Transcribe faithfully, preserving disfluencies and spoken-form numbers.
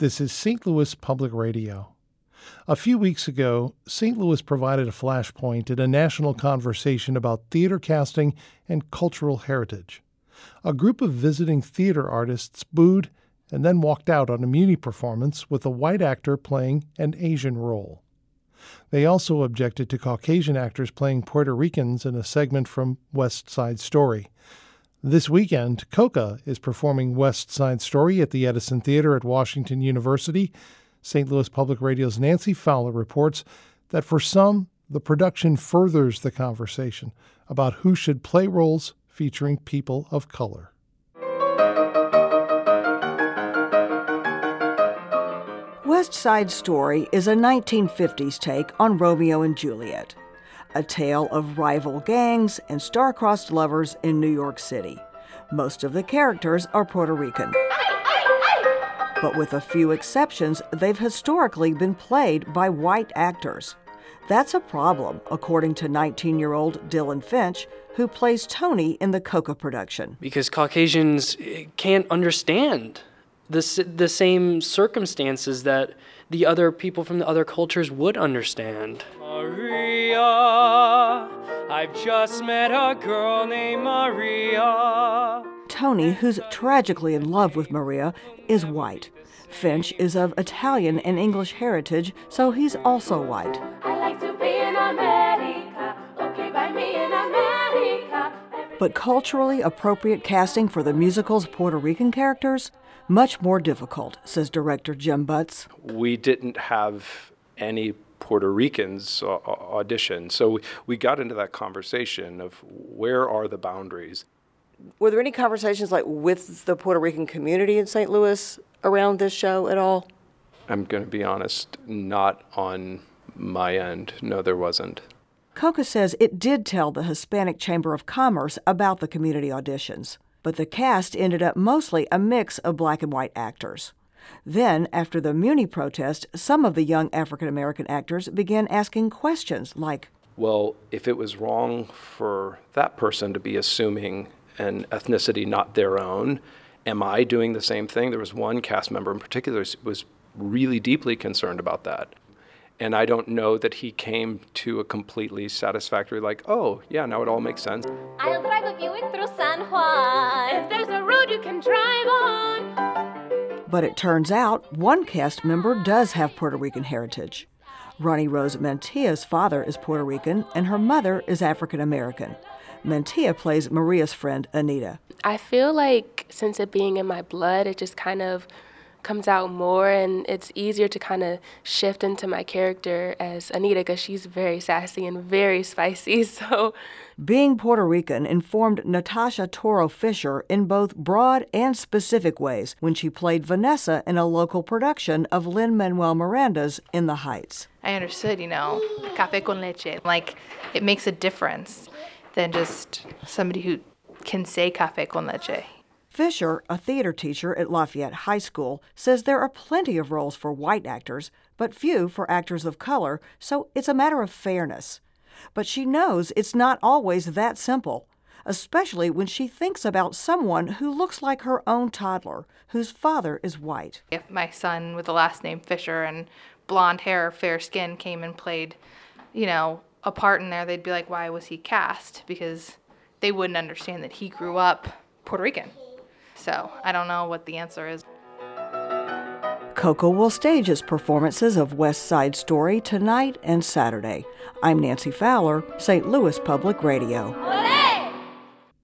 This is Saint Louis Public Radio. A few weeks ago, Saint Louis provided a flashpoint in a national conversation about theater casting and cultural heritage. A group of visiting theater artists booed and then walked out on a Muni performance with a white actor playing an Asian role. They also objected to Caucasian actors playing Puerto Ricans in a segment from West Side Story. This weekend, Coca is performing West Side Story at the Edison Theater at Washington University. Saint Louis Public Radio's Nancy Fowler reports that for some, the production furthers the conversation about who should play roles featuring people of color. West Side Story is a nineteen fifties take on Romeo and Juliet, a tale of rival gangs and star-crossed lovers in New York City. Most of the characters are Puerto Rican. But with a few exceptions, they've historically been played by white actors. That's a problem, according to nineteen-year-old Dylan Finch, who plays Tony in the Coca production. Because Caucasians can't understand the, the same circumstances that the other people from the other cultures would understand. Maria, I've just met a girl named Maria. Tony, who's tragically in love with Maria, is white. Finch is of Italian and English heritage, so he's also white. I like to be in America, okay by me in America. But culturally appropriate casting for the musical's Puerto Rican characters? Much more difficult, says director Jim Butts. We didn't have any Puerto Ricans uh, audition, so we got into that conversation of where are the boundaries. Were there any conversations like with the Puerto Rican community in Saint Louis around this show at all? I'm going to be honest, not on my end. No, there wasn't. Coca says it did tell the Hispanic Chamber of Commerce about the community auditions, but the cast ended up mostly a mix of black and white actors. Then, after the Muni protest, some of the young African-American actors began asking questions like, well, if it was wrong for that person to be assuming an ethnicity not their own, am I doing the same thing? There was one cast member in particular who was really deeply concerned about that. And I don't know that he came to a completely satisfactory, like, oh, yeah, now it all makes sense. I'll drive a Buick through San Juan. If there's a road you can drive on. But it turns out one cast member does have Puerto Rican heritage. Ronnie Rose Mantilla's father is Puerto Rican, and her mother is African American. Mantilla plays Maria's friend, Anita. I feel like since it being in my blood, it just kind of comes out more, and it's easier to kind of shift into my character as Anita because she's very sassy and very spicy. So, being Puerto Rican informed Natasha Toro Fisher in both broad and specific ways when she played Vanessa in a local production of Lin-Manuel Miranda's In the Heights. I understood, you know, café con leche. Like, it makes a difference than just somebody who can say café con leche. Fisher, a theater teacher at Lafayette High School, says there are plenty of roles for white actors, but few for actors of color, so it's a matter of fairness. But she knows it's not always that simple, especially when she thinks about someone who looks like her own toddler, whose father is white. If my son with the last name Fisher and blonde hair, fair skin came and played, you know, a part in there, they'd be like, why was he cast? Because they wouldn't understand that he grew up Puerto Rican. So I don't know what the answer is. Coca will stage its performances of West Side Story tonight and Saturday. I'm Nancy Fowler, Saint Louis Public Radio.